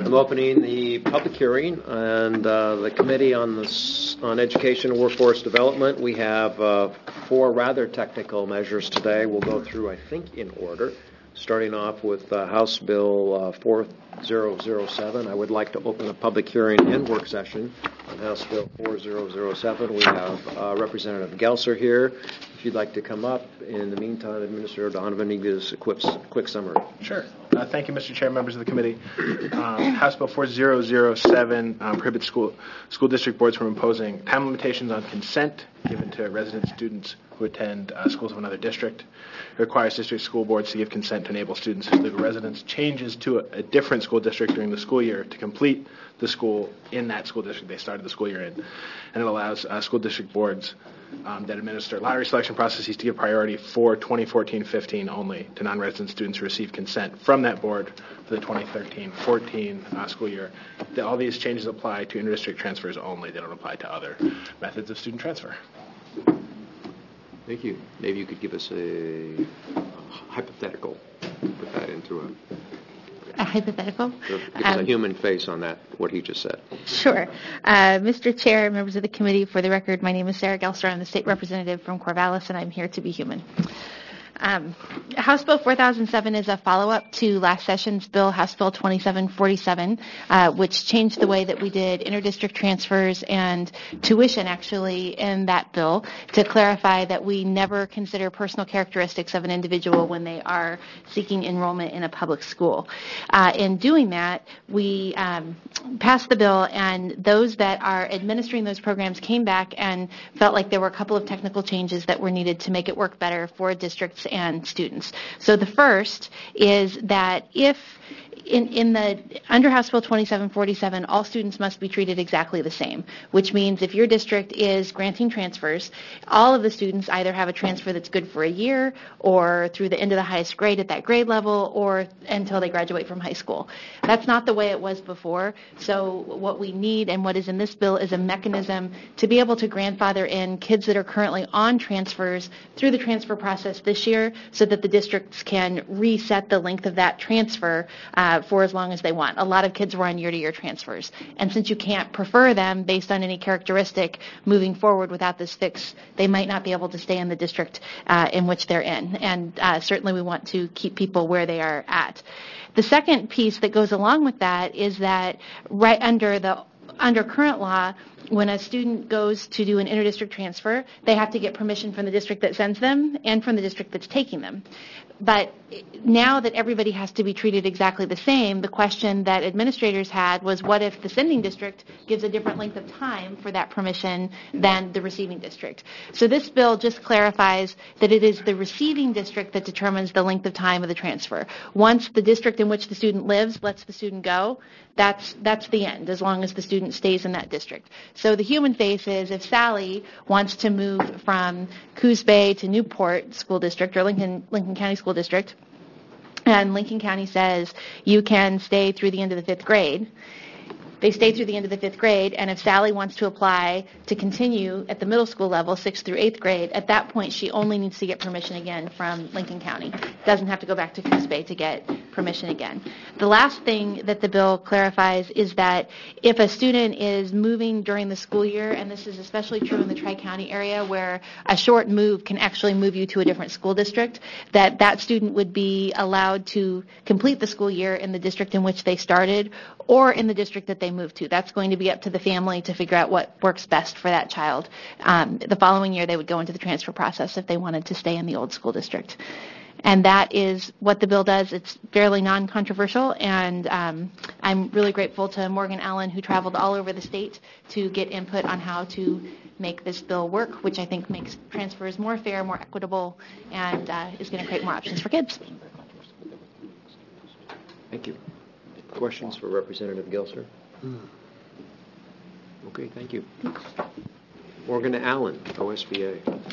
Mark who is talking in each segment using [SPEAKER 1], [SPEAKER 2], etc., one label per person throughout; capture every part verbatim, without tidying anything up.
[SPEAKER 1] I'm opening the public hearing and uh, the Committee on the on Education and Workforce Development. We have uh, four rather technical measures today. We'll go through, I think, in order, starting off with uh, House Bill uh, four thousand seven. I would like to open a public hearing and work session on House Bill four thousand seven. We have uh, Representative Gelser here. If you'd like to come up. In the meantime, Administrator Donovan, you give us a quick, quick summary.
[SPEAKER 2] Sure. Uh, thank you, Mister Chair, members of the committee. Um, House Bill four thousand seven um, prohibits school school district boards from imposing time limitations on consent given to resident students who attend uh, schools of another district. It requires district school boards to give consent to enable students whose legal residence changes to a, a different school district during the school year to complete the school in that school district they started the school year in. And it allows uh, school district boards um, that administer lottery selection processes to give priority for twenty fourteen fifteen only to non-resident students who receive consent from that board for the twenty thirteen fourteen uh, school year. The, all these changes apply to inter-district transfers only. They don't apply to other methods of student transfer.
[SPEAKER 1] Thank you. Maybe you could give us a, a hypothetical, put that into a...
[SPEAKER 3] A hypothetical?
[SPEAKER 1] Give us um, a human face on that, what he just said.
[SPEAKER 3] Sure. Uh, Mister Chair, members of the committee, for the record, my name is Sarah Gelser. I'm the state representative from Corvallis, and I'm here to be human. Um, House Bill four thousand seven is a follow-up to last session's bill, House Bill twenty-seven forty-seven, uh, which changed the way that we did interdistrict transfers and tuition, actually, in that bill to clarify that we never consider personal characteristics of an individual when they are seeking enrollment in a public school. Uh, in doing that, we um, passed the bill, and those that are administering those programs came back and felt like there were a couple of technical changes that were needed to make it work better for districts and students. So the first is that if in, in the under House Bill twenty-seven forty-seven, all students must be treated exactly the same, which means if your district is granting transfers, all of the students either have a transfer that's good for a year or through the end of the highest grade at that grade level or until they graduate from high school. That's not the way it was before. So what we need and what is in this bill is a mechanism to be able to grandfather in kids that are currently on transfers through the transfer process this year so that the districts can reset the length of that transfer uh, for as long as they want. A lot of kids were on year-to-year transfers. And since you can't prefer them based on any characteristic moving forward without this fix, they might not be able to stay in the district uh, in which they're in. And uh, certainly we want to keep people where they are at. The second piece that goes along with that is that right under the under current law, when a student goes to do an interdistrict transfer, they have to get permission from the district that sends them and from the district that's taking them. But now that everybody has to be treated exactly the same, the question that administrators had was, what if the sending district gives a different length of time for that permission than the receiving district? So this bill just clarifies that it is the receiving district that determines the length of time of the transfer. Once the district in which the student lives lets the student go, that's that's the end, as long as the student stays in that district. So the human face is if Sally wants to move from Coos Bay to Newport School District or Lincoln Lincoln County School District, and Lincoln County says you can stay through the end of the fifth grade, they stay through the end of the fifth grade, and if Sally wants to apply to continue at the middle school level, sixth through eighth grade, at that point she only needs to get permission again from Lincoln County. Doesn't have to go back to Coos Bay to get permission again. The last thing that the bill clarifies is that if a student is moving during the school year, and this is especially true in the Tri-County area where a short move can actually move you to a different school district, that that student would be allowed to complete the school year in the district in which they started or in the district that they moved to. That's going to be up to the family to figure out what works best for that child. Um, the following year they would go into the transfer process if they wanted to stay in the old school district. And that is what the bill does. It's fairly non-controversial, and um, I'm really grateful to Morgan Allen, who traveled all over the state to get input on how to make this bill work, which I think makes transfers more fair, more equitable, and uh, is going to create more options for kids.
[SPEAKER 1] Thank you. Questions for Representative Gelser? Mm. Okay, thank you. Morgan Allen, O S B A.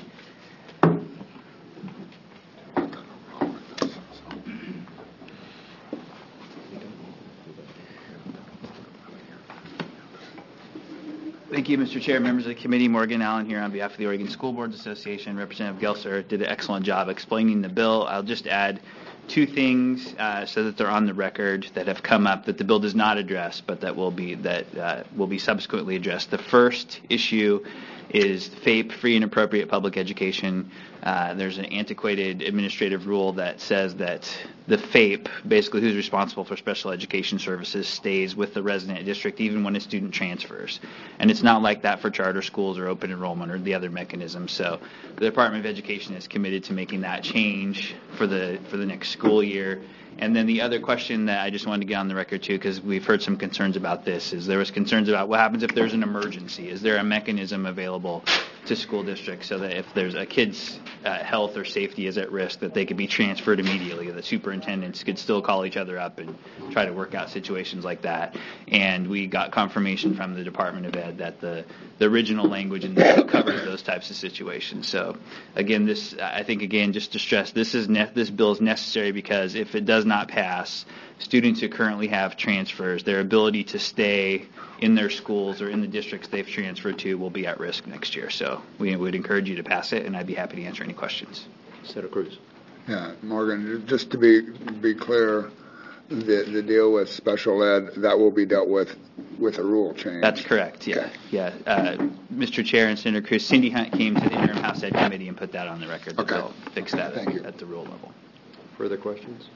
[SPEAKER 4] Thank you, Mister Chair, members of the committee. Morgan Allen here on behalf of the Oregon School Boards Association. Representative Gelser did an excellent job explaining the bill. I'll just add two things uh, so that they're on the record that have come up that the bill does not address, but that will be that uh, will be subsequently addressed. The first issue is FAPE, free and appropriate public education. Uh, there's an antiquated administrative rule that says that the FAPE, basically who's responsible for special education services, stays with the resident district even when a student transfers. And it's not like that for charter schools or open enrollment or the other mechanisms. So the Department of Education is committed to making that change for the for the next school year. And then the other question that I just wanted to get on the record too, because we've heard some concerns about this, is there was concerns about what happens if there's an emergency. Is there a mechanism available to school districts so that if there's a kid's uh, health or safety is at risk, that they could be transferred immediately? The superintendents could still call each other up and try to work out situations like that. And we got confirmation from the Department of Ed that the, the original language in the bill covers those types of situations. So again, this I think again just to stress, this is ne- this bill is necessary because if it does not pass, students who currently have transfers, their ability to stay in their schools or in the districts they've transferred to will be at risk next year. So we would encourage you to pass it, and I'd be happy to answer any questions.
[SPEAKER 1] Senator Cruz.
[SPEAKER 5] Yeah, Morgan, just to be be clear, the the deal with special ed, that will be dealt with with a rule change.
[SPEAKER 4] That's correct, yeah.
[SPEAKER 5] Okay.
[SPEAKER 4] yeah. Uh, Mister Chair and Senator Cruz, Cindy Hunt came to the interim House Ed Committee and put that on the record.
[SPEAKER 5] Okay.
[SPEAKER 4] They'll fix that
[SPEAKER 5] Thank
[SPEAKER 4] at,
[SPEAKER 5] you.
[SPEAKER 4] at the rule level.
[SPEAKER 1] Further questions?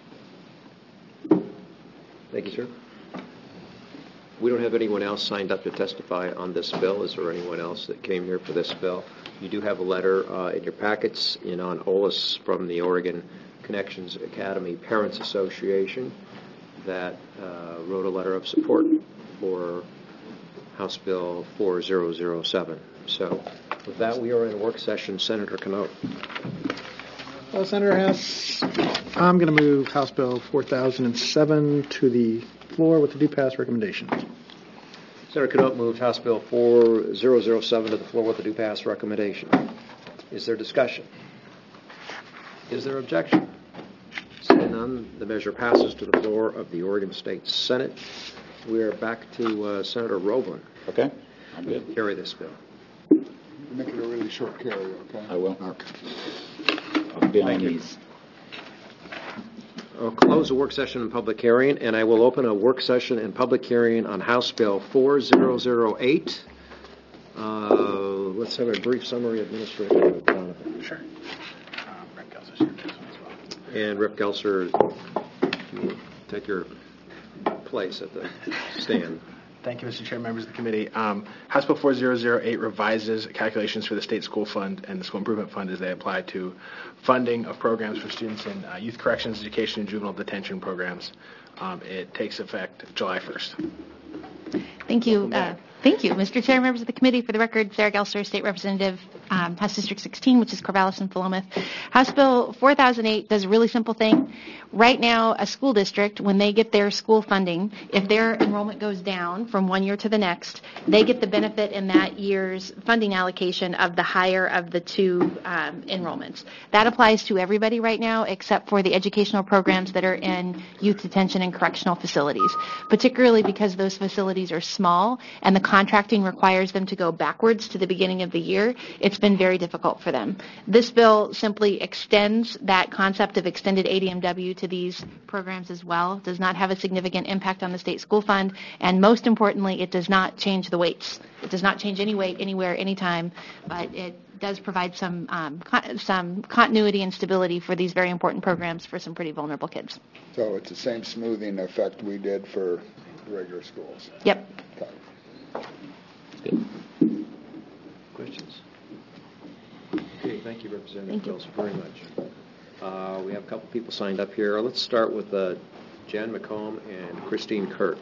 [SPEAKER 1] Thank you, sir. We don't have anyone else signed up to testify on this bill. Is there anyone else that came here for this bill? You do have a letter uh, in your packets in on O L A S from the Oregon Connections Academy Parents Association that uh, wrote a letter of support for House Bill four thousand seven. So with that, we are in a work session. Senator Canote.
[SPEAKER 6] Well, Senator Hess, I'm going to move House Bill four thousand seven to the floor with the do-pass recommendation.
[SPEAKER 1] Senator Canote moved House Bill four thousand seven to the floor with the do-pass recommendation. Is there discussion? Is there objection? Seeing none, the measure passes to the floor of the Oregon State Senate. We are back to uh, Senator Roblin.
[SPEAKER 7] Okay, I'm good.
[SPEAKER 1] Carry this bill.
[SPEAKER 5] Make it a really short carry, okay?
[SPEAKER 7] I will.
[SPEAKER 5] Okay.
[SPEAKER 7] I'll be on
[SPEAKER 1] Thank you.
[SPEAKER 7] these.
[SPEAKER 1] I'll close the work session and public hearing, and I will open a work session and public hearing on House Bill four thousand eight. Uh, let's have a brief summary, Administrator Donovan.
[SPEAKER 2] Sure. Um, Rick Gelser's here for this one as well.
[SPEAKER 1] And Rip Gelser, you will take your place at the stand.
[SPEAKER 2] Thank you, Mister Chair, members of the committee. Um, House Bill four thousand eight revises calculations for the State School Fund and the School Improvement Fund as they apply to funding of programs for students in uh, youth corrections, education, and juvenile detention programs. Um, it takes effect July first.
[SPEAKER 3] Thank you. Uh, thank you, Mister Chair, members of the committee. For the record, Sarah Gelser, State Representative, um, House District sixteen, which is Corvallis and Philomath. House Bill four thousand eight does a really simple thing. Right now, a school district, when they get their school funding, if their enrollment goes down from one year to the next, they get the benefit in that year's funding allocation of the higher of the two um, enrollments. That applies to everybody right now except for the educational programs that are in youth detention and correctional facilities, particularly because those facilities are small and the contracting requires them to go backwards to the beginning of the year. It's been very difficult for them. This bill simply extends that concept of extended A D M W to these programs as well. It does not have a significant impact on the state school fund, and most importantly, it does not change the weights. It does not change any weight anywhere, anytime, but it does provide some um, con- some continuity and stability for these very important programs for some pretty vulnerable kids.
[SPEAKER 5] So it's the same smoothing effect we did for regular schools.
[SPEAKER 3] Yep.
[SPEAKER 5] Okay.
[SPEAKER 7] Good.
[SPEAKER 1] Questions? Okay, thank you, Representative
[SPEAKER 3] Thank you.
[SPEAKER 1] Gelser, very much. Uh, we have a couple people signed up here. Let's start with uh, Jen McComb and Christine Kirk.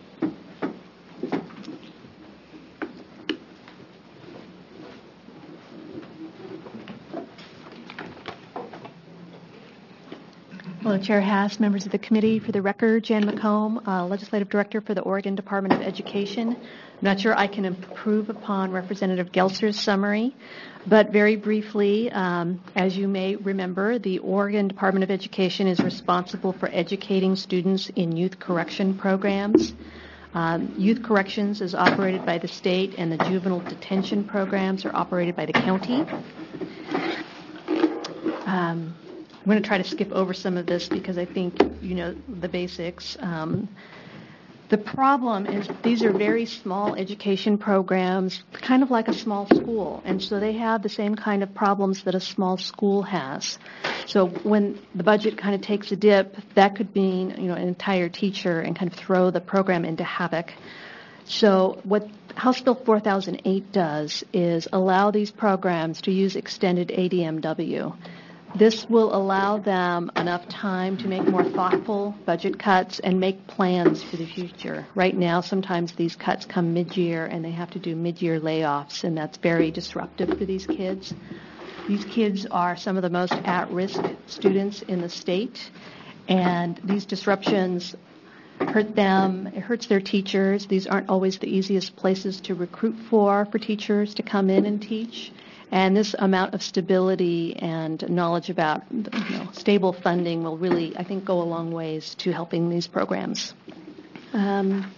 [SPEAKER 8] Hello, Chair Haas, members of the committee. For the record, Jan McComb, uh, Legislative Director for the Oregon Department of Education. I'm not sure I can improve upon Representative Gelser's summary, but very briefly, um, as you may remember, the Oregon Department of Education is responsible for educating students in youth correction programs. Um, youth corrections is operated by the state, and the juvenile detention programs are operated by the county. Um, going to try to skip over some of this because I think you know the basics. Um, the problem is these are very small education programs, kind of like a small school, and so they have the same kind of problems that a small school has. So when the budget kind of takes a dip, that could mean you know an entire teacher and kind of throw the program into havoc. So what House Bill four thousand eight does is allow these programs to use extended A D M W. This will allow them enough time to make more thoughtful budget cuts and make plans for the future. Right now, sometimes these cuts come mid-year and they have to do mid-year layoffs, and that's very disruptive for these kids. These kids are some of the most at-risk students in the state, and these disruptions hurt them, it hurts their teachers. These aren't always the easiest places to recruit for, for teachers to come in and teach. And this amount of stability and knowledge about you know, stable funding will really, I think, go a long ways to helping these programs. Um,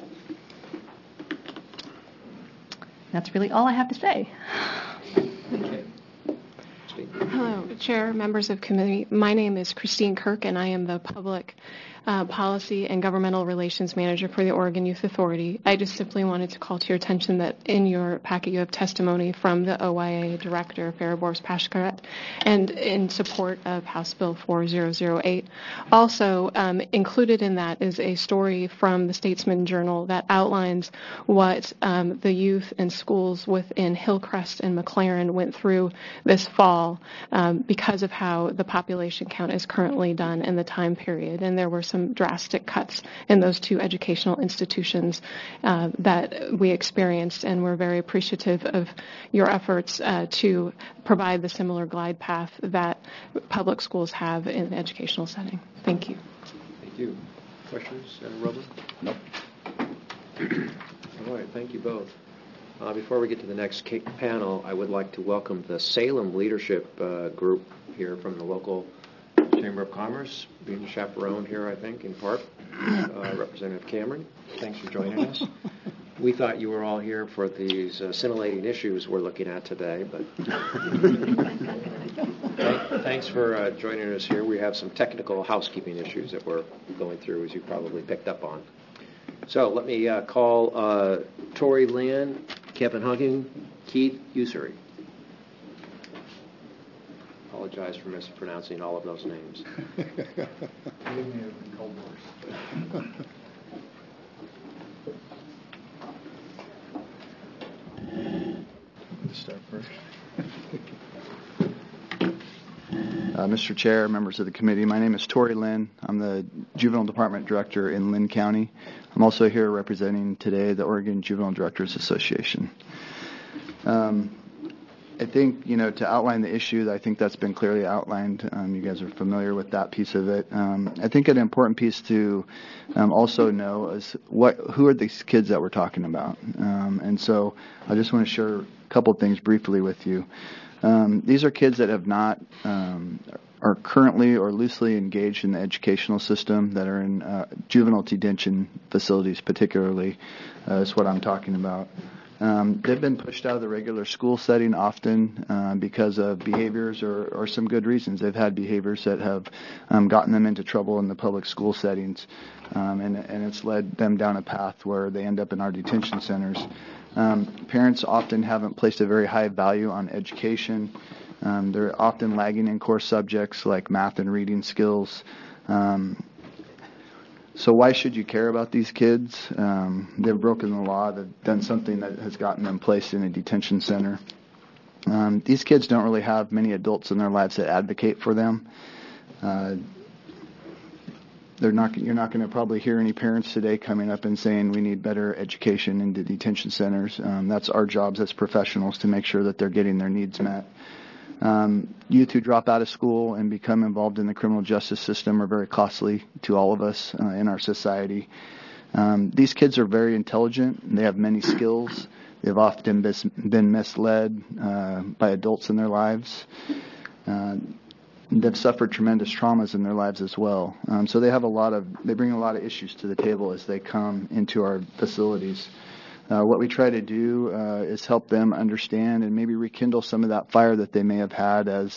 [SPEAKER 8] that's really all I have to say.
[SPEAKER 1] Okay. Steve.
[SPEAKER 9] Hello, Chair, members of committee. My name is Christine Kirk, and I am the Public uh, Policy and Governmental Relations Manager for the Oregon Youth Authority. I just simply wanted to call to your attention that in your packet you have testimony from the O Y A Director, Fariborz Pashkaret, and in support of House Bill four thousand eight. Also um, included in that is a story from the Statesman Journal that outlines what um, the youth and schools within Hillcrest and McLaren went through this fall um, because of how the population count is currently done in the time period. And there were some drastic cuts in those two educational institutions uh, that we experienced, and we're very appreciative of your efforts uh, to provide the similar glide path that public schools have in an educational setting. Thank you.
[SPEAKER 1] Thank you. Questions, Senator Robles?
[SPEAKER 7] Nope.
[SPEAKER 1] All right, thank you both. Uh, before we get to the next ca- panel, I would like to welcome the Salem Leadership uh, Group here from the local Chamber of Commerce, being chaperoned here, I think, in part. Uh, Representative Cameron, thanks for joining us. We thought you were all here for these uh, scintillating issues we're looking at today, but Th- thanks for uh, joining us here. We have some technical housekeeping issues that we're going through, as you probably picked up on. So let me uh, call uh, Tori Lynn, Kevin Hugging, Keith Ussery. Apologize for mispronouncing all of those names.
[SPEAKER 2] Start first.
[SPEAKER 10] Uh, Mister Chair, members of the committee, my name is Tori Lynn. I'm the Juvenile Department Director in Lynn County. I'm also here representing today the Oregon Juvenile Directors Association. Um, I think, you know, to outline the issue, I think that's been clearly outlined. Um, you guys are familiar with that piece of it. Um, I think an important piece to um, also know is what, who are these kids that we're talking about? Um, and so I just want to share a couple things briefly with you. Um, these are kids that have not, um, are currently or loosely engaged in the educational system, that are in uh, juvenile detention facilities particularly, uh, is what I'm talking about. Um, they've been pushed out of the regular school setting often uh, because of behaviors or, or some good reasons. They've had behaviors that have um, gotten them into trouble in the public school settings, um, and, and it's led them down a path where they end up in our detention centers. Um, parents often haven't placed a very high value on education. Um, they're often lagging in core subjects like math and reading skills. Um, So why should you care about these kids? Um, they've broken the law. They've done something that has gotten them placed in a detention center. Um, these kids don't really have many adults in their lives that advocate for them. Uh, they're not. You're not going to probably hear any parents today coming up and saying we need better education in the detention centers. Um, that's our jobs as professionals to make sure that they're getting their needs met. Um, youth who drop out of school and become involved in the criminal justice system are very costly to all of us uh, in our society. Um, these kids are very intelligent. They have many skills. They've often bis- been misled uh, by adults in their lives. Uh, they've suffered tremendous traumas in their lives as well. Um, so they have a lot of, they bring a lot of issues to the table as they come into our facilities. Uh, what we try to do uh, is help them understand and maybe rekindle some of that fire that they may have had as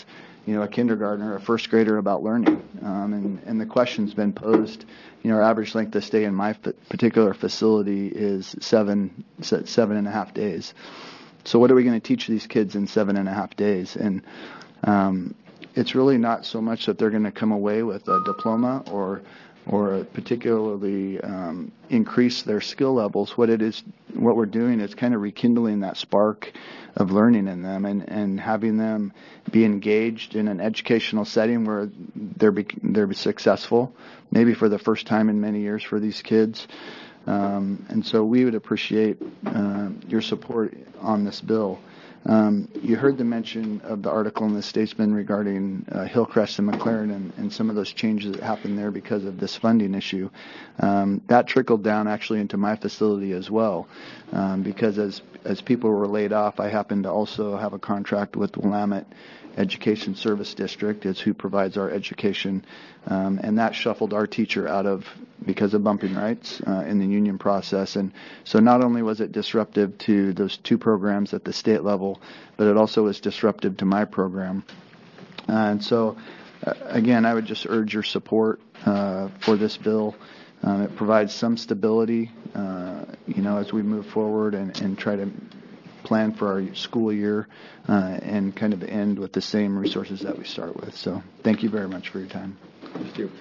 [SPEAKER 10] you know, a kindergartner, a first grader about learning. Um, and, and the question's been posed, you know, our average length of stay in my f- particular facility is seven, se- seven and a half days. So what are we going to teach these kids in seven and a half days? And um, it's really not so much that they're going to come away with a diploma or or particularly um, increase their skill levels. What it is, what we're doing is kind of rekindling that spark of learning in them and, and having them be engaged in an educational setting where they're be, they're successful, maybe for the first time in many years for these kids. Um, and so we would appreciate uh, your support on this bill. Um, you heard the mention of the article in the Statesman regarding uh, Hillcrest and McLaren and, and some of those changes that happened there because of this funding issue. Um, that trickled down actually into my facility as well, um, because as as people were laid off, I happen to also have a contract with Willamette Education Service District, is who provides our education, um, and that shuffled our teacher out of because of bumping rights uh, in the union process. And so not only was it disruptive to those two programs at the state level, but it also was disruptive to my program. Uh, and so, uh, again, I would just urge your support uh, for this bill. Um, it provides some stability, uh, you know, as we move forward and, and try to plan for our school year uh, and kind of end with the same resources that we start with. So thank you very much for your time.
[SPEAKER 1] Thank you.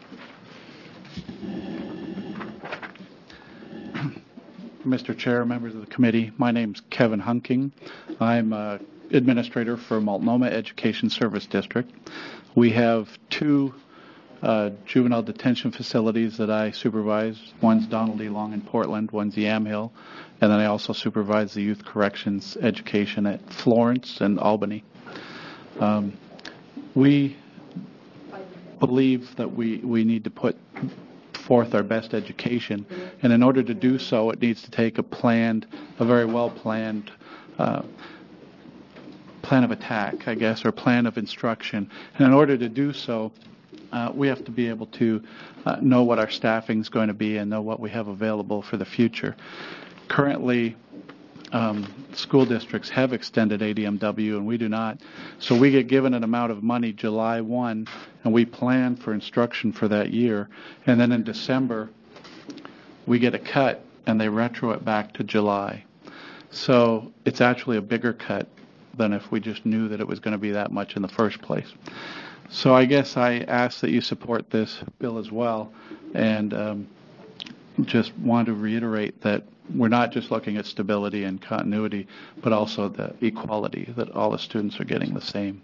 [SPEAKER 11] Mister Chair, members of the committee, my name's Kevin Hunking. I'm uh, administrator for Multnomah Education Service District. We have two uh, juvenile detention facilities that I supervise. One's Donald E. Long in Portland, one's Yamhill, and then I also supervise the youth corrections education at Florence and Albany. Um, we believe that we, we need to put forth our best education, and in order to do so, it needs to take a planned, a very well-planned uh, plan of attack, I guess, or plan of instruction. And in order to do so, uh, we have to be able to uh, know what our staffing is going to be and know what we have available for the future. Currently, um, school districts have extended A D M W and we do not. So we get given an amount of money July first and we plan for instruction for that year. And then in December, we get a cut and they retro it back to July. So it's actually a bigger cut than if we just knew that it was going to be that much in the first place. So I guess I ask that you support this bill as well, and um, just want to reiterate that we're not just looking at stability and continuity, but also the equality, that all the students are getting the same.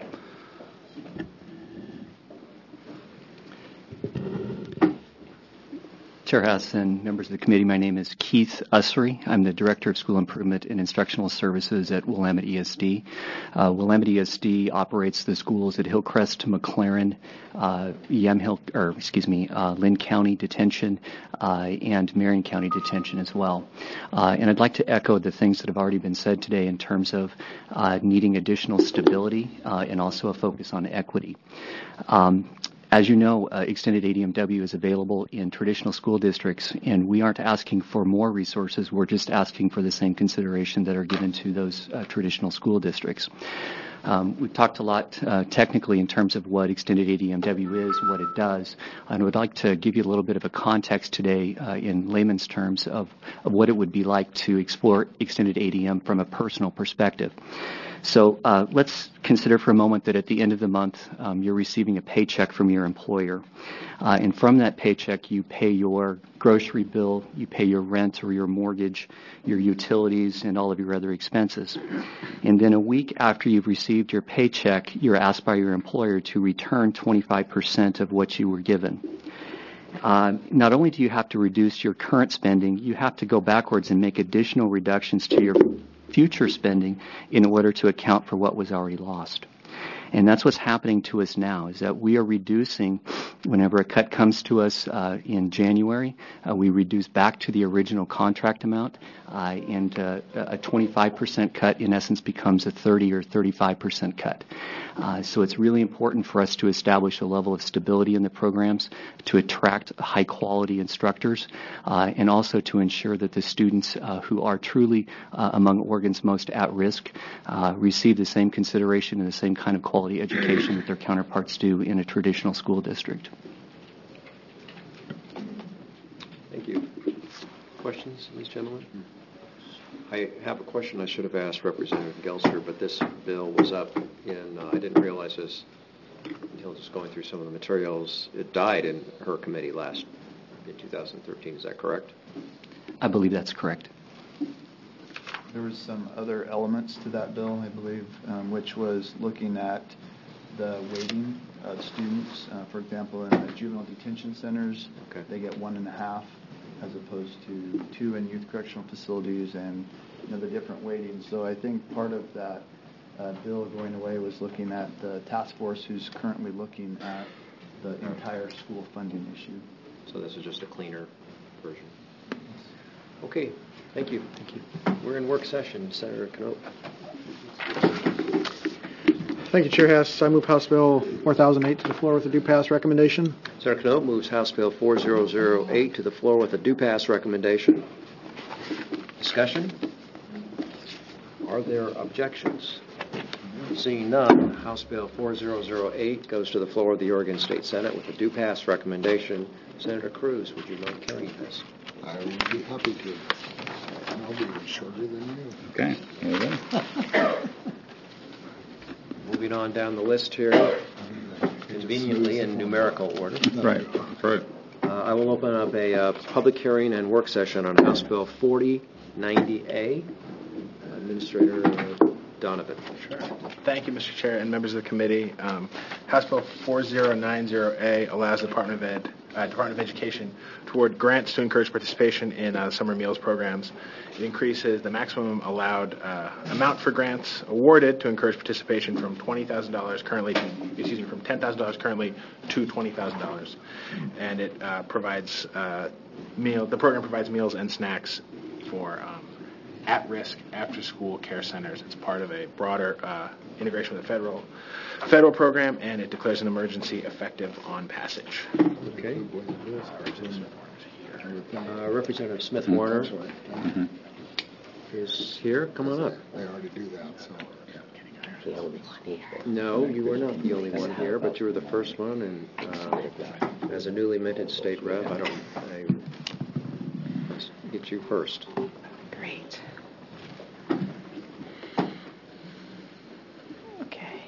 [SPEAKER 12] Chair Hess and members of the committee, my name is Keith Ussery. I'm the Director of School Improvement and Instructional Services at Willamette E S D. Uh, Willamette E S D operates the schools at Hillcrest, McLaren, uh, Yamhill, or excuse me, uh, Lynn County Detention, uh, and Marion County Detention as well. Uh, and I'd like to echo the things that have already been said today in terms of uh, needing additional stability uh, and also a focus on equity. Um, As you know, uh, extended A D M W is available in traditional school districts, and we aren't asking for more resources. We're just asking for the same consideration that are given to those uh, traditional school districts. Um, we've talked a lot uh, technically in terms of what extended A D M W is, what it does, and I would like to give you a little bit of a context today uh, in layman's terms of, of what it would be like to explore extended A D M from a personal perspective. So uh, let's consider for a moment that at the end of the month, um, you're receiving a paycheck from your employer. Uh, and from that paycheck, you pay your grocery bill, you pay your rent or your mortgage, your utilities, and all of your other expenses. And then a week after you've received your paycheck, you're asked by your employer to return twenty-five percent of what you were given. Uh, not only do you have to reduce your current spending, you have to go backwards and make additional reductions to your future spending in order to account for what was already lost. And that's what's happening to us now, is that we are reducing, whenever a cut comes to us uh, in January, uh, we reduce back to the original contract amount, uh, and uh, a twenty-five percent cut in essence becomes a thirty or thirty-five percent cut. Uh, so it's really important for us to establish a level of stability in the programs, to attract high-quality instructors, uh, and also to ensure that the students uh, who are truly uh, among Oregon's most at risk uh, receive the same consideration and the same kind of quality quality education that their counterparts do in a traditional school district.
[SPEAKER 1] Thank you. Questions, these gentlemen? I have a question I should have asked Representative Gelster, but this bill was up in, uh, I didn't realize this until just going through some of the materials. It died in her committee last, in two thousand thirteen. Is that correct?
[SPEAKER 12] I believe that's correct.
[SPEAKER 10] There was some other elements to that bill, I believe, um, which was looking at the weighting of students. Uh, for example, in the juvenile detention centers,
[SPEAKER 1] okay.
[SPEAKER 10] They get one and a half as opposed to two in youth correctional facilities, and you know the different weightings. So I think part of that uh, bill going away was looking at the task force who's currently looking at the entire school funding issue.
[SPEAKER 1] So this is just a cleaner version. Okay, thank you. Thank you. We're in work session, Senator Knope.
[SPEAKER 6] Thank you, Chair Hess. I move House Bill four thousand eight to the floor with a due pass recommendation.
[SPEAKER 1] Senator Knope moves House Bill four thousand eight to the floor with a due pass recommendation. Discussion? Are there objections? Seeing none, House Bill four thousand eight goes to the floor of the Oregon State Senate with a due pass recommendation. Senator Cruz, would you mind carrying this?
[SPEAKER 5] I would be happy to. I'll be shorter than you.
[SPEAKER 7] Okay, here we go.
[SPEAKER 1] Moving on down the list here, conveniently in numerical order.
[SPEAKER 7] Right, right.
[SPEAKER 1] Uh, I will open up a uh, public hearing and work session on House Bill forty ninety A. Administrator uh, Donovan.
[SPEAKER 2] Sure. Thank you, Mister Chair and members of the committee. Um, House Bill forty ninety A allows the Department of Ed, uh, Department of Education to award grants to encourage participation in uh, summer meals programs. It increases the maximum allowed uh, amount for grants awarded to encourage participation from twenty thousand dollars currently, to, excuse me, from ten thousand dollars currently to twenty thousand dollars, and it uh, provides uh, meal. The program provides meals and snacks for Um, at-risk after-school care centers. It's part of a broader uh, integration with the federal federal program, and it declares an emergency effective on passage.
[SPEAKER 1] Okay. Uh, Representative Smith Warner
[SPEAKER 7] Mm-hmm.
[SPEAKER 1] is here. Come on up.
[SPEAKER 5] They already do that, so.
[SPEAKER 1] No, you were not the only one here, but you were the first one, and uh, as a newly minted state rep, I don't. I let's get you first.
[SPEAKER 13] Great. Okay.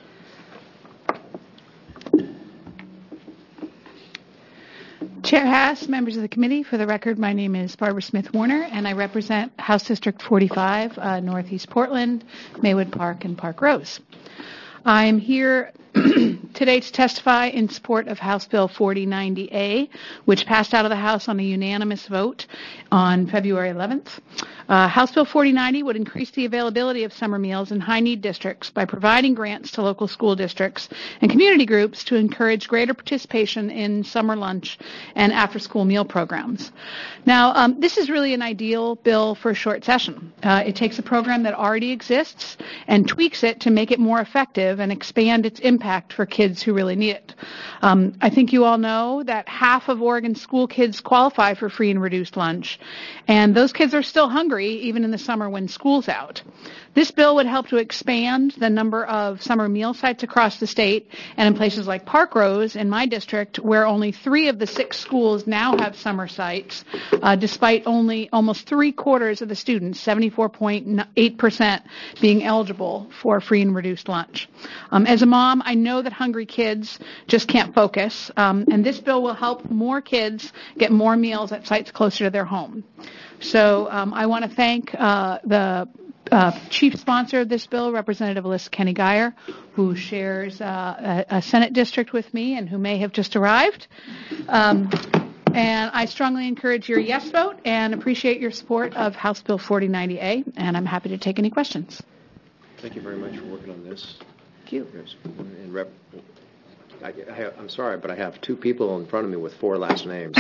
[SPEAKER 14] Chair Haas, members of the committee, for the record, my name is Barbara Smith Warner, and I represent House District forty-five, uh, Northeast Portland, Maywood Park, and Park Rose. I'm here today to testify in support of House Bill forty ninety A, which passed out of the House on a unanimous vote on February eleventh. Uh, House Bill forty ninety would increase the availability of summer meals in high-need districts by providing grants to local school districts and community groups to encourage greater participation in summer lunch and after-school meal programs. Now, um, this is really an ideal bill for a short session. Uh, it takes a program that already exists and tweaks it to make it more effective and expand its impact for kids who really need it. Um, I think you all know that half of Oregon school kids qualify for free and reduced lunch, and those kids are still hungry even in the summer when school's out. This bill would help to expand the number of summer meal sites across the state, and in places like Park Rose in my district, where only three of the six schools now have summer sites, uh, despite only almost three quarters of the students, seventy-four point eight percent, being eligible for free and reduced lunch. Um, as a mom, I know that hungry kids just can't focus, um, and this bill will help more kids get more meals at sites closer to their home. So um, I want to thank uh, the uh, chief sponsor of this bill, Representative Alyssa Kenny Geyer, who shares uh, a, a Senate district with me and who may have just arrived. Um, and I strongly encourage your yes vote and appreciate your support of House Bill forty ninety A, and I'm happy to take any questions.
[SPEAKER 1] Thank you very much for working on this.
[SPEAKER 14] Thank you.
[SPEAKER 1] Yes. And rep, I, I have, I'm sorry, but I have two people in front of me with four last names.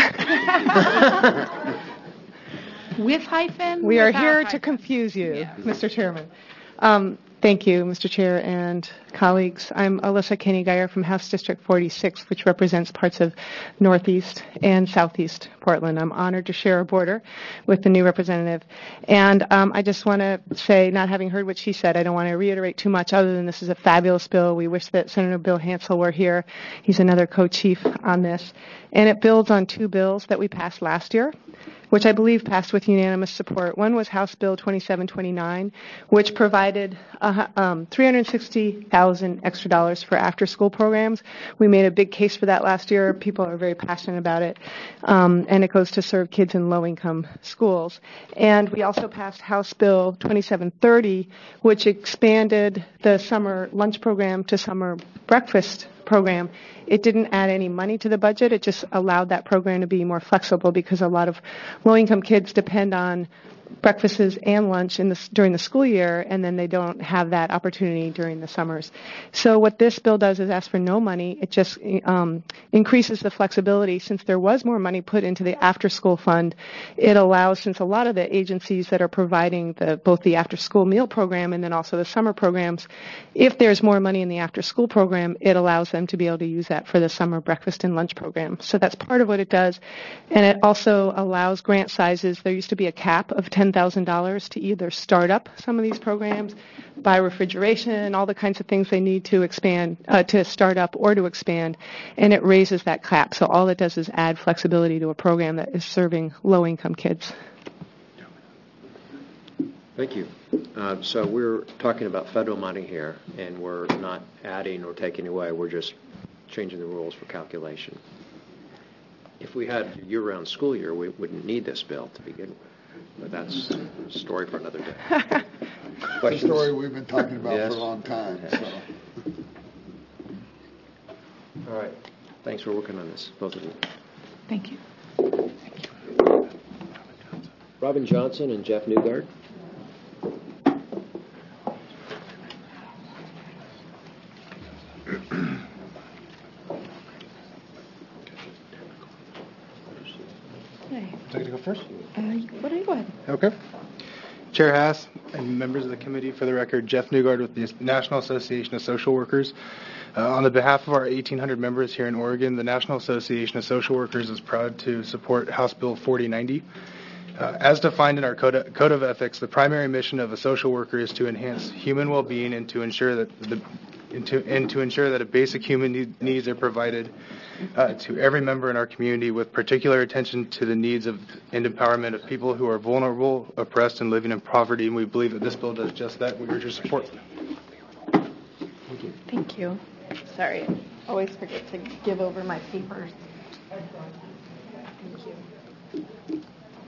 [SPEAKER 14] With hyphen?
[SPEAKER 13] We are
[SPEAKER 14] Without
[SPEAKER 13] here
[SPEAKER 14] hyphen?
[SPEAKER 13] to confuse you,
[SPEAKER 14] Yeah.
[SPEAKER 13] Mister Chairman. Um, Thank you, Mister Chair and colleagues. I'm Alyssa Kenny-Geyer from House District forty-six, which represents parts of Northeast and Southeast Portland. I'm honored to share a border with the new representative. And um, I just want to say, not having heard what she said, I don't want to reiterate too much other than this is a fabulous bill. We wish that Senator Bill Hansel were here. He's another co-chief on this. And it builds on two bills that we passed last year, which I believe passed with unanimous support. One was House Bill twenty-seven twenty-nine, which provided uh, um, three hundred sixty thousand dollars extra dollars for after-school programs. We made a big case for that last year. People are very passionate about it, um, and it goes to serve kids in low-income schools. And we also passed House Bill twenty-seven thirty, which expanded the summer lunch program to summer breakfast program. It didn't add any money to the budget. It just allowed that program to be more flexible because a lot of low-income kids depend on breakfasts and lunch in the, during the school year, and then they don't have that opportunity during the summers. So what this bill does is ask for no money. It just um, increases the flexibility. Since there was more money put into the after-school fund, it allows, since a lot of the agencies that are providing the, both the after-school meal program and then also the summer programs, if there's more money in the after-school program, it allows them to be able to use that for the summer breakfast and lunch program. So that's part of what it does. And it also allows grant sizes. There used to be a cap of ten thousand dollars to either start up some of these programs, buy refrigeration, all the kinds of things they need to expand, uh, to start up or to expand, and it raises that cap. So all it does is add flexibility to a program that is serving low-income kids.
[SPEAKER 1] Thank you. Uh, so we're talking about federal money here, and we're not adding or taking away. We're just changing the rules for calculation. If we had a year-round school year, we wouldn't need this bill to begin with. But that's a story for another day.
[SPEAKER 5] Questions? A story we've been talking about
[SPEAKER 1] Yes.
[SPEAKER 5] for a long time. So.
[SPEAKER 1] All right. Thanks for working on this, both of you.
[SPEAKER 14] Thank you.
[SPEAKER 1] Robin Johnson and Jeff Newgard.
[SPEAKER 2] Would you like to go first?
[SPEAKER 14] Uh, why don't you go ahead?
[SPEAKER 2] Okay. Chair Haas and members of the committee, for the record, Jeff Newgard with the National Association of Social Workers. Uh, on the behalf of our eighteen hundred members here in Oregon, the National Association of Social Workers is proud to support House Bill forty ninety. Uh, as defined in our code of, code of ethics, the primary mission of a social worker is to enhance human well-being and to ensure that the and to, and to ensure that a basic human need, needs are provided uh, to every member in our community, with particular attention to the needs of and empowerment of people who are vulnerable, oppressed, and living in poverty. And we believe that this bill does just that. We urge your support.
[SPEAKER 13] Thank you. Thank you. Sorry, I always forget to give over my papers. Thank you.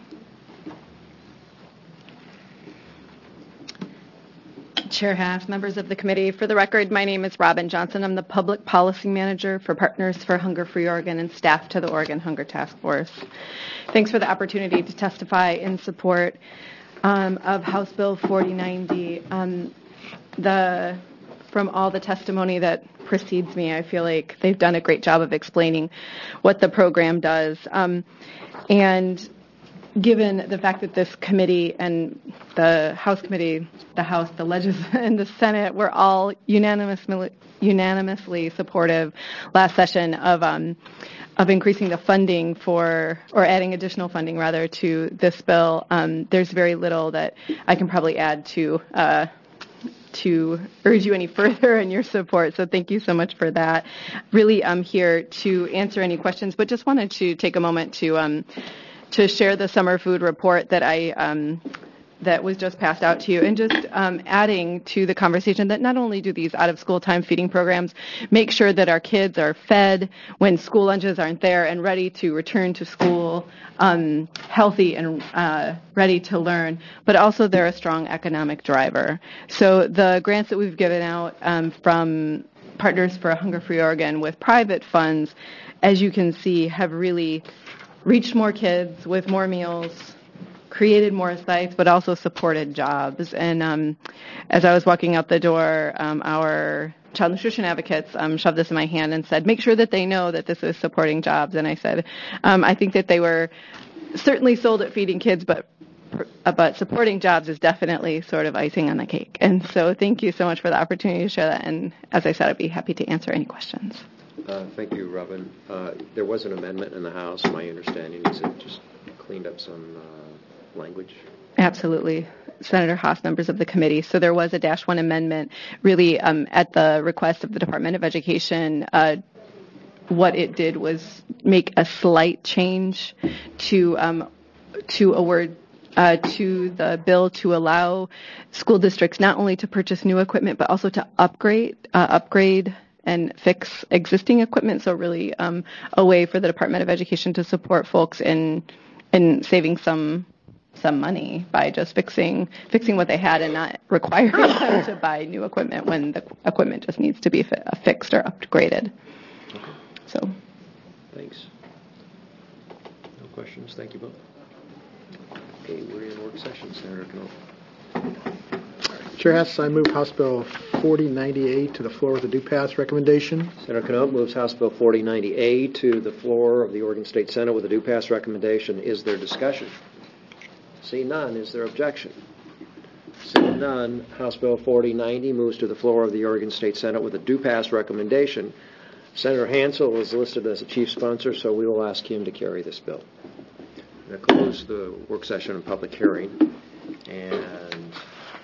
[SPEAKER 15] Chair Haas, members of the committee, for the record, my name is Robin Johnson. I'm the Public Policy Manager for Partners for Hunger Free Oregon and staff to the Oregon Hunger Task Force. Thanks for the opportunity to testify in support um, of House Bill forty ninety. Um, the, from all the testimony that precedes me, I feel like they've done a great job of explaining what the program does. Um, and given the fact that this committee and the House Committee, the House, the Legislature, and the Senate were all unanimously, unanimously supportive last session of um, of increasing the funding for, or adding additional funding rather, to this bill, um, there's very little that I can probably add to uh, to urge you any further in your support. So thank you so much for that. Really, I'm here to answer any questions, but just wanted to take a moment to um, to share the summer food report that I um, that was just passed out to you, and just um, adding to the conversation that not only do these out-of-school time feeding programs make sure that our kids are fed when school lunches aren't there and ready to return to school um, healthy and uh, ready to learn, but also they're a strong economic driver. So the grants that we've given out um, from Partners for Hunger Free Oregon with private funds, as you can see, have really reached more kids with more meals, created more sites, but also supported jobs. And um, as I was walking out the door, um, our child nutrition advocates um, shoved this in my hand and said, make sure that they know that this is supporting jobs. And I said, um, I think that they were certainly sold at feeding kids, but pr- uh, but supporting jobs is definitely sort of icing on the cake. And so thank you so much for the opportunity to share that. And as I said, I'd be happy to answer any questions.
[SPEAKER 1] Uh, thank you, Robin. Uh, there was an amendment in the House. My understanding is it just cleaned up some uh, language.
[SPEAKER 15] Absolutely. Senator Haas, members of the committee. So there was a Dash one amendment really um, at the request of the Department of Education. Uh, what it did was make a slight change to um, to a word uh, to the bill to allow school districts not only to purchase new equipment but also to upgrade uh, upgrade and fix existing equipment. So really um, a way for the Department of Education to support folks in in saving some some money by just fixing fixing what they had and not requiring them to buy new equipment when the equipment just needs to be fi- fixed or upgraded. So,
[SPEAKER 1] thanks. No questions. Thank you both. Okay, we're in work session. Senator Knoll.
[SPEAKER 6] Chair Hess, I move House Bill forty ninety-eight to the floor with a due pass recommendation.
[SPEAKER 1] Senator Knoll moves House Bill forty ninety A to the floor of the Oregon State Senate with a due pass recommendation. Is there discussion? See none. Is there objection? Seeing none, House Bill forty ninety moves to the floor of the Oregon State Senate with a due pass recommendation. Senator Hansel is listed as a chief sponsor, so we will ask him to carry this bill. That concludes the work session and public hearing. And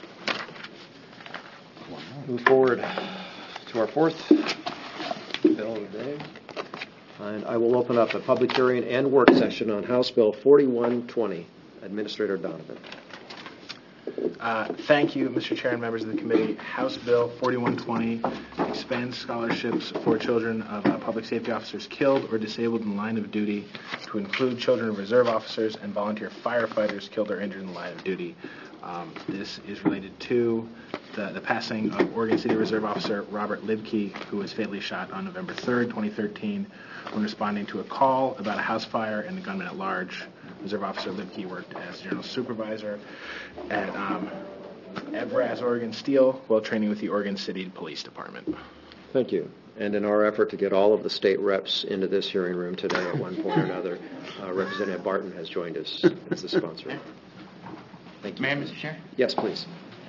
[SPEAKER 1] move forward to our fourth bill of the day. And I will open up a public hearing and work session on House Bill forty-one twenty. Administrator Donovan.
[SPEAKER 2] Uh, thank you, Mister Chair and members of the committee. House Bill forty-one twenty expands scholarships for children of uh, public safety officers killed or disabled in the line of duty to include children of reserve officers and volunteer firefighters killed or injured in the line of duty. Um, this is related to the, the passing of Oregon City Reserve Officer Robert Libke, who was fatally shot on November third, twenty thirteen, when responding to a call about a house fire and the gunman at large. Reserve Officer Libke worked as general supervisor at um, Evraz Oregon Steel while training with the Oregon City Police Department.
[SPEAKER 1] Thank you. And in our effort to get all of the state reps into this hearing room today at one point or another, uh, Representative Barton has joined us as the sponsor. Thank you.
[SPEAKER 16] Mayor, Mister Chair?
[SPEAKER 1] Yes, please.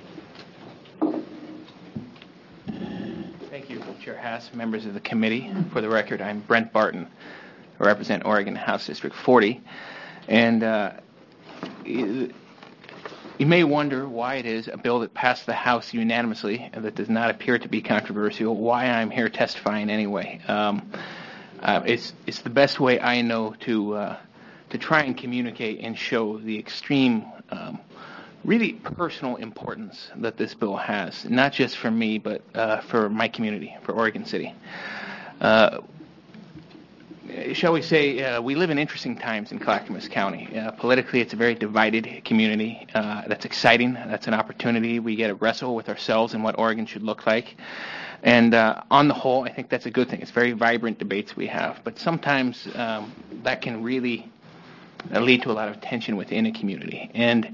[SPEAKER 16] Thank you, Chair Haas, members of the committee. For the record, I'm Brent Barton. I represent Oregon House District forty. And uh, you may wonder why it is a bill that passed the House unanimously and that does not appear to be controversial, why I'm here testifying anyway. Um, uh, it's it's the best way I know to uh, to try and communicate and show the extreme, um, really personal importance that this bill has, not just for me, but uh, for my community, for Oregon City. Uh, Shall we say, uh, we live in interesting times in Clackamas County. Uh, politically, it's a very divided community. Uh, that's exciting. That's an opportunity. We get to wrestle with ourselves and what Oregon should look like. And uh, on the whole, I think that's a good thing. It's very vibrant debates we have. But sometimes um, that can really uh, lead to a lot of tension within a community. And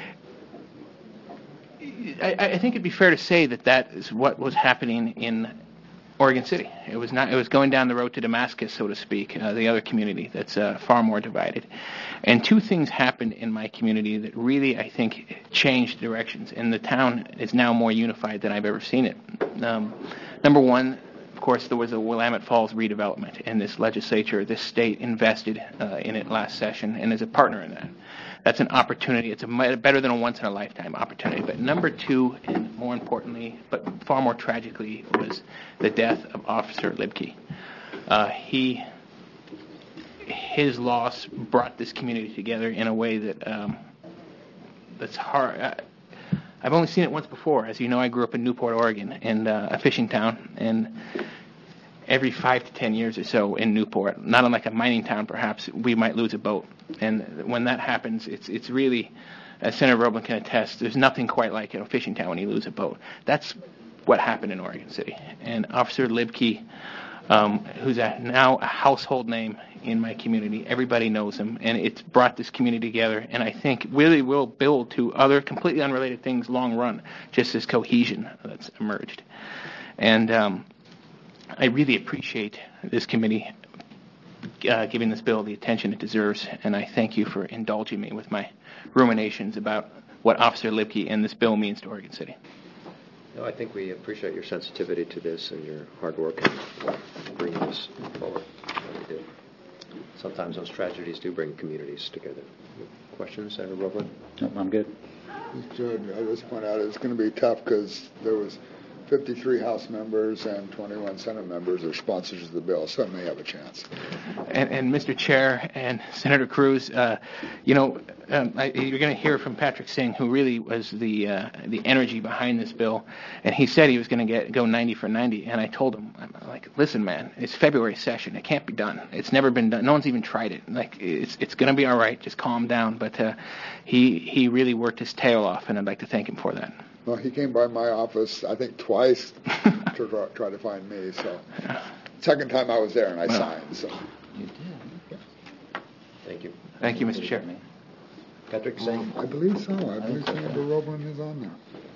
[SPEAKER 16] I, I think it'd be fair to say that that is what was happening in Oregon City. It was not. It was going down the road to Damascus, so to speak, uh, the other community that's uh, far more divided. And two things happened in my community that really, I think, changed directions. And the town is now more unified than I've ever seen it. Um, number one, of course, there was a Willamette Falls redevelopment, and this legislature, this state, invested uh, in it last session and is a partner in that. That's an opportunity. It's a better than a once-in-a-lifetime opportunity. But number two, and more importantly, but far more tragically, was the death of Officer Libke. Uh, he, his loss brought this community together in a way that um, that's hard. Uh, I've only seen it once before. As you know, I grew up in Newport, Oregon, and uh, a fishing town, and every five to ten years or so in Newport, not unlike a mining town perhaps, we might lose a boat. And when that happens, it's it's really, as Senator Roblin can attest, there's nothing quite like a fishing town when you lose a boat. That's what happened in Oregon City. And Officer Libke, um, who's a, now a household name in my community, everybody knows him, and it's brought this community together, and I think really will build to other completely unrelated things long run, just this cohesion that's emerged. And um, I really appreciate this committee uh, giving this bill the attention it deserves, and I thank you for indulging me with my ruminations about what Officer Lipke and this bill means to Oregon City.
[SPEAKER 1] No, I think we appreciate your sensitivity to this and your hard work in bringing this forward. We do. Sometimes those tragedies do bring communities together. Questions, Senator Roebler?
[SPEAKER 7] Nope, I'm good.
[SPEAKER 5] Mister Jordan, I just point out it's going to be tough because there was fifty-three House members and twenty-one Senate members are sponsors of the bill, so it may have a chance.
[SPEAKER 16] And, and Mister Chair and Senator Cruz, uh, you know, um, I, you're going to hear from Patrick Singh, who really was the uh, the energy behind this bill, and he said he was going to get go ninety for ninety, and I told him, I'm like, listen, man, it's February session, it can't be done. It's never been done. No one's even tried it. Like, it's it's going to be all right. Just calm down. But uh, he he really worked his tail off, and I'd like to thank him for that.
[SPEAKER 5] Well, he came by my office, I think, twice to try, try to find me. So, second time I was there and I
[SPEAKER 16] well,
[SPEAKER 5] signed. So,
[SPEAKER 7] You did.
[SPEAKER 1] Thank you.
[SPEAKER 16] Thank you, Mister Chair.
[SPEAKER 1] Patrick Singh?
[SPEAKER 5] um, I believe so. I believe Senator Roebler is on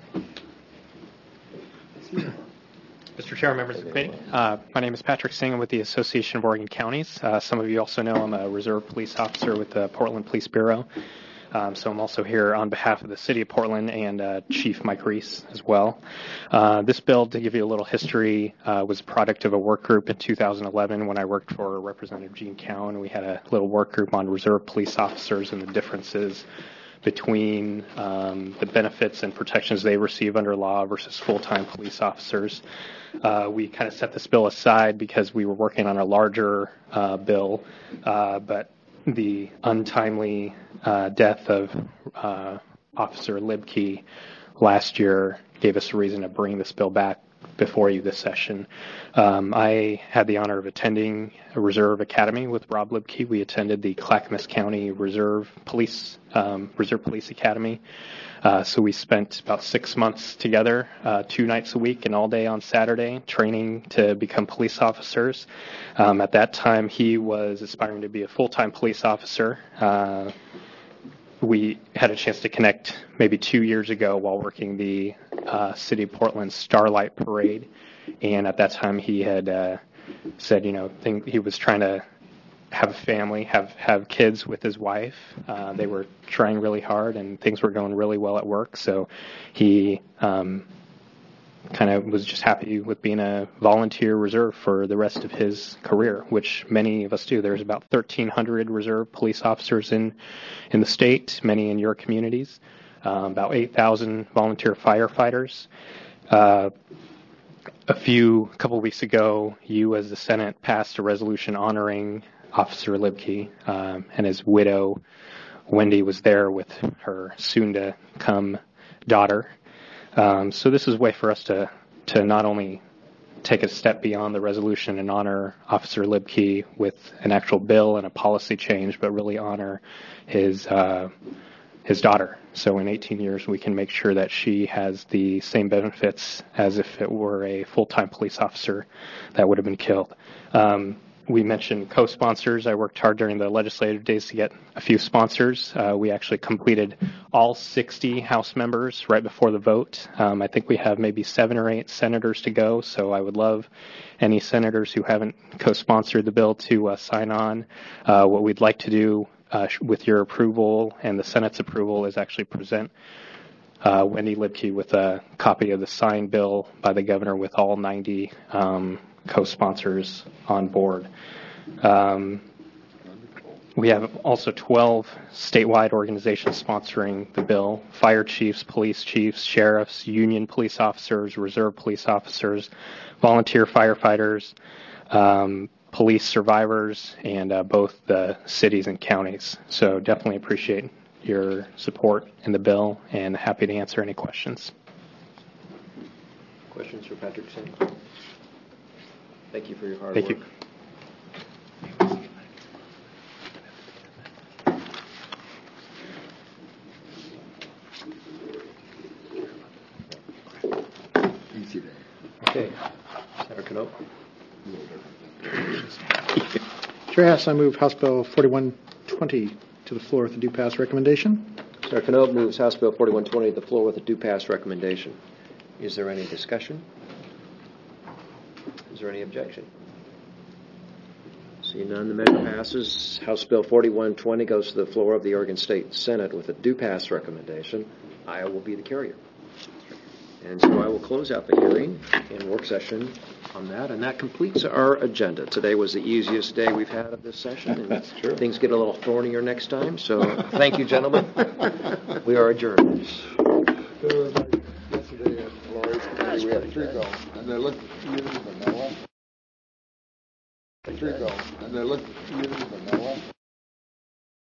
[SPEAKER 5] there.
[SPEAKER 17] Mister Chair, members of the committee, uh, my name is Patrick Singh. I'm with the Association of Oregon Counties. Uh, some of you also know I'm a reserve police officer with the Portland Police Bureau. Um, so I'm also here on behalf of the City of Portland and uh, Chief Mike Reese as well. Uh, this bill, to give you a little history, uh, was a product of a work group in two thousand eleven when I worked for Representative Gene Cowan. We had a little work group on reserve police officers and the differences between um, the benefits and protections they receive under law versus full-time police officers. Uh, we kind of set this bill aside because we were working on a larger uh, bill, uh, but the untimely uh, death of uh, Officer Libke last year gave us a reason to bring this bill back before you this session. Um, I had the honor of attending a Reserve Academy with Rob Libke. We attended the Clackamas County Reserve Police um, Reserve Police Academy. Uh, so we spent about six months together, uh, two nights a week and all day on Saturday, training to become police officers. Um, at that time, he was aspiring to be a full-time police officer. Uh, we had a chance to connect maybe two years ago while working the uh, City of Portland Starlight Parade. And at that time, he had uh, said, you know, think he was trying to have a family, have, have kids with his wife. Uh, they were trying really hard, and things were going really well at work. So he um, kind of was just happy with being a volunteer reserve for the rest of his career, which many of us do. There's about thirteen hundred reserve police officers in, in the state, many in your communities, um, about eight thousand volunteer firefighters. Uh, a few, a couple weeks ago, you as the Senate passed a resolution honoring Officer Libke, um, and his widow, Wendy, was there with her soon-to-come daughter. Um, so this is a way for us to, to not only take a step beyond the resolution and honor Officer Libke with an actual bill and a policy change, but really honor his uh, his daughter. So in eighteen years, we can make sure that she has the same benefits as if it were a full-time police officer that would have been killed. Um, We mentioned co-sponsors. I worked hard during the legislative days to get a few sponsors. Uh, we actually completed all sixty House members right before the vote. Um, I think we have maybe seven or eight senators to go, so I would love any senators who haven't co-sponsored the bill to uh, sign on. Uh, what we'd like to do uh, with your approval and the Senate's approval is actually present uh, Wendy Libke with a copy of the signed bill by the governor with all ninety um, co-sponsors on board. Um, we have also twelve statewide organizations sponsoring the bill: fire chiefs, police chiefs, sheriffs, union police officers, reserve police officers, volunteer firefighters, um, police survivors, and uh, both the cities and counties. So definitely appreciate your support in the bill and happy to answer any questions.
[SPEAKER 1] Questions for Patrick Singh? Thank you for your hard
[SPEAKER 17] Thank
[SPEAKER 1] work.
[SPEAKER 17] you.
[SPEAKER 5] Easy day.
[SPEAKER 1] Okay. Senator Knopp.
[SPEAKER 6] Chair Hess, I move House Bill forty-one twenty to the floor with a due pass recommendation.
[SPEAKER 1] Senator Knopp moves House Bill forty-one twenty to the floor with a due pass recommendation. Is there any discussion? Is there any objection? Seeing none, the measure passes. House Bill forty-one twenty goes to the floor of the Oregon State Senate with a do-pass recommendation. Iowa will be the carrier. And so I will close out the hearing and work session on that, and that completes our agenda. Today was the easiest day we've had of this session, and
[SPEAKER 7] That's true.
[SPEAKER 1] things get a little thornier next time. So thank you, gentlemen. We are adjourned.
[SPEAKER 5] Yesterday at Lori's committee, we had three go, and they looked really vanilla. Three go, and they looked really vanilla.